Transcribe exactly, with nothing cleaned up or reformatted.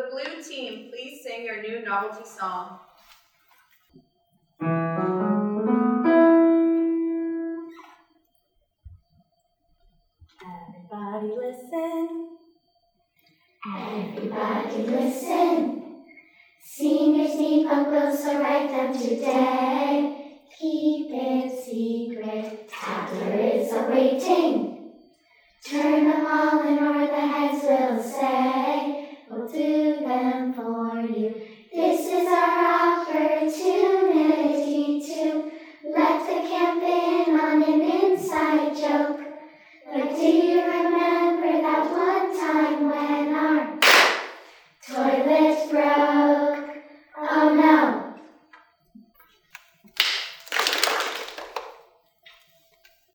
blue team, please sing your new novelty song. Everybody listen. Everybody listen. Singers need a will, so write them today. Keep it secret, Tatler is awaiting. Turn them all in or the heads will say, we'll do them for you. This is our opportunity.